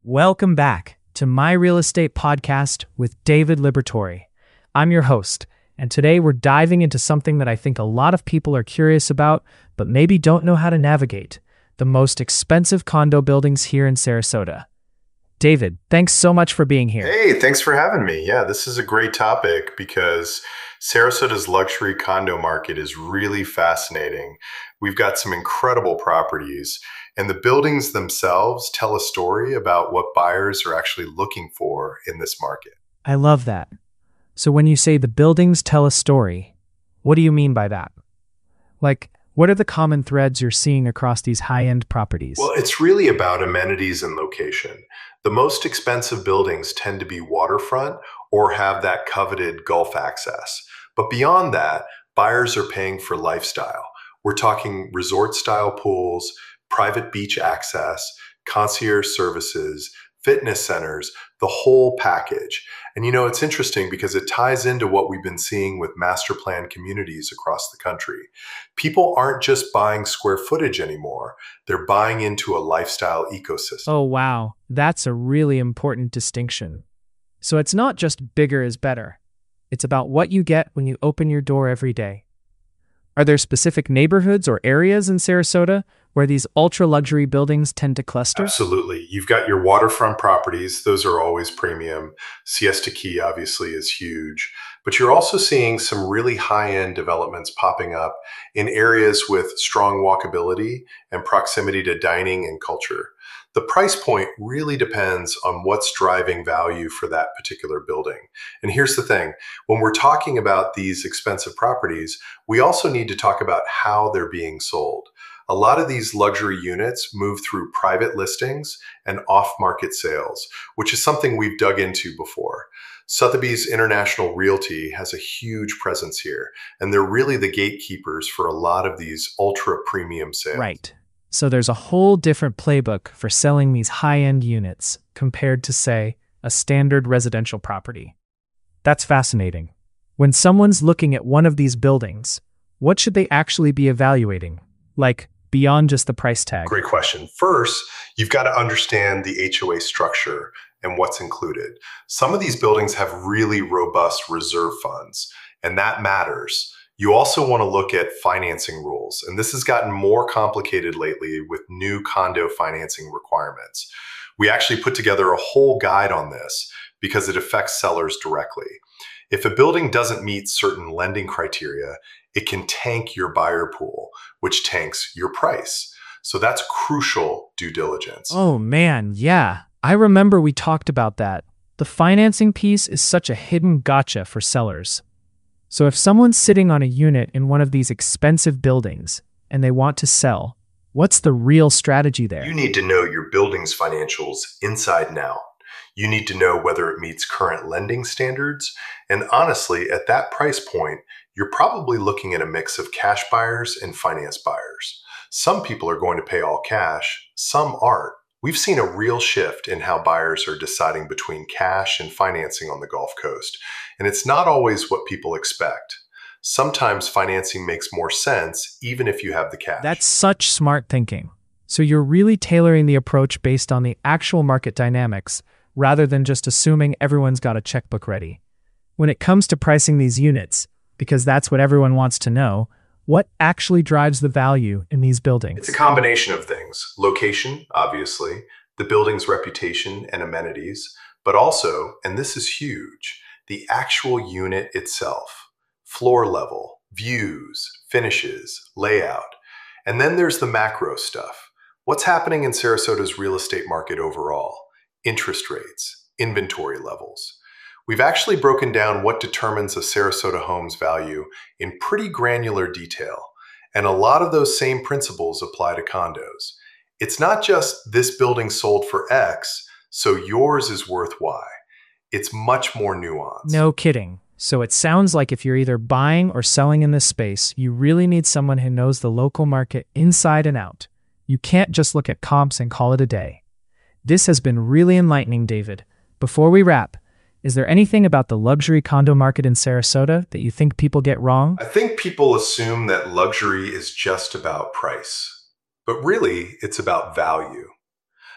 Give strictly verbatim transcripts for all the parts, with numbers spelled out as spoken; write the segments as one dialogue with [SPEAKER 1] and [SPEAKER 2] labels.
[SPEAKER 1] Welcome back to My Real Estate Podcast with David Liberatore. I'm your host, and today we're diving into something that I think a lot of people are curious about, but maybe don't know how to navigate: the most expensive condo buildings here in Sarasota. David, thanks so much for being here.
[SPEAKER 2] Hey, thanks for having me. Yeah, this is a great topic because Sarasota's luxury condo market is really fascinating. We've got some incredible properties, and the buildings themselves tell a story about what buyers are actually looking for in this market.
[SPEAKER 1] I love that. So when you say the buildings tell a story, what do you mean by that? Like, what are the common threads you're seeing across these high-end properties?
[SPEAKER 2] Well, it's really about amenities and location. The most expensive buildings tend to be waterfront or have that coveted Gulf access. But beyond that, buyers are paying for lifestyle. We're talking resort-style pools, private beach access, concierge services, fitness centers, the whole package. And you know, it's interesting because it ties into what we've been seeing with master plan communities across the country. People aren't just buying square footage anymore. They're buying into a lifestyle ecosystem.
[SPEAKER 1] Oh, wow. That's a really important distinction. So it's not just bigger is better. It's about what you get when you open your door every day. Are there specific neighborhoods or areas in Sarasota where these ultra-luxury buildings tend to cluster?
[SPEAKER 2] Absolutely. You've got your waterfront properties. Those are always premium. Siesta Key obviously is huge. But you're also seeing some really high-end developments popping up in areas with strong walkability and proximity to dining and culture. The price point really depends on what's driving value for that particular building. And here's the thing, when we're talking about these expensive properties, we also need to talk about how they're being sold. A lot of these luxury units move through private listings and off-market sales, which is something we've dug into before. Sotheby's International Realty has a huge presence here, and they're really the gatekeepers for a lot of these ultra-premium sales.
[SPEAKER 1] Right. So there's a whole different playbook for selling these high-end units compared to, say, a standard residential property. That's fascinating. When someone's looking at one of these buildings, what should they actually be evaluating? Like, beyond just the price tag?
[SPEAKER 2] Great question. First, you've got to understand the H O A structure and what's included. Some of these buildings have really robust reserve funds, and that matters. You also want to look at financing rules, and this has gotten more complicated lately with new condo financing requirements. We actually put together a whole guide on this because it affects sellers directly. If a building doesn't meet certain lending criteria, it can tank your buyer pool, which tanks your price. So that's crucial due diligence.
[SPEAKER 1] Oh man, yeah. I remember we talked about that. The financing piece is such a hidden gotcha for sellers. So if someone's sitting on a unit in one of these expensive buildings and they want to sell, what's the real strategy there?
[SPEAKER 2] You need to know your building's financials inside and out. You need to know whether it meets current lending standards. And honestly, at that price point, you're probably looking at a mix of cash buyers and finance buyers. Some people are going to pay all cash, some aren't. We've seen a real shift in how buyers are deciding between cash and financing on the Gulf Coast. And it's not always what people expect. Sometimes financing makes more sense, even if you have the cash.
[SPEAKER 1] That's such smart thinking. So you're really tailoring the approach based on the actual market dynamics, rather than just assuming everyone's got a checkbook ready. When it comes to pricing these units, because that's what everyone wants to know, what actually drives the value in these buildings?
[SPEAKER 2] It's a combination of things. Location, obviously, the building's reputation and amenities, but also, and this is huge, the actual unit itself, floor level, views, finishes, layout. And then there's the macro stuff. What's happening in Sarasota's real estate market overall? Interest rates, inventory levels. We've actually broken down what determines a Sarasota home's value in pretty granular detail, and a lot of those same principles apply to condos. It's not just this building sold for X, so yours is worth Y. It's much more nuanced.
[SPEAKER 1] No kidding. So it sounds like if you're either buying or selling in this space, you really need someone who knows the local market inside and out. You can't just look at comps and call it a day. This has been really enlightening, David. Before we wrap, is there anything about the luxury condo market in Sarasota that you think people get wrong?
[SPEAKER 2] I think people assume that luxury is just about price, but really it's about value.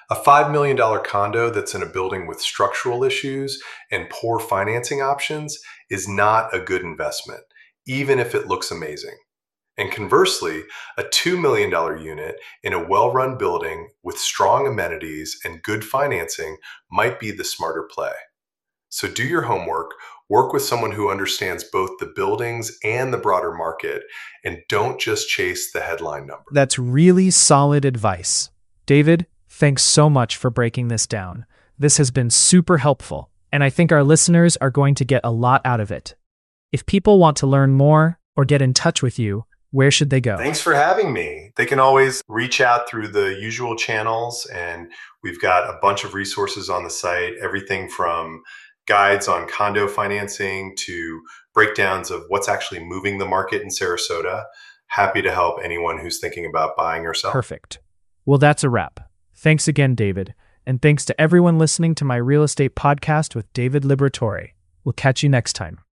[SPEAKER 2] A five million dollars condo that's in a building with structural issues and poor financing options is not a good investment, even if it looks amazing. And conversely, a two million dollars unit in a well-run building with strong amenities and good financing might be the smarter play. So do your homework, work with someone who understands both the buildings and the broader market, and don't just chase the headline number.
[SPEAKER 1] That's really solid advice. David, thanks so much for breaking this down. This has been super helpful, and I think our listeners are going to get a lot out of it. If people want to learn more or get in touch with you, where should they go?
[SPEAKER 2] Thanks for having me. They can always reach out through the usual channels, and we've got a bunch of resources on the site, everything from guides on condo financing to breakdowns of what's actually moving the market in Sarasota. Happy to help anyone who's thinking about buying or selling.
[SPEAKER 1] Perfect. Well, that's a wrap. Thanks again, David. And thanks to everyone listening to my real estate podcast with David Liberatore. We'll catch you next time.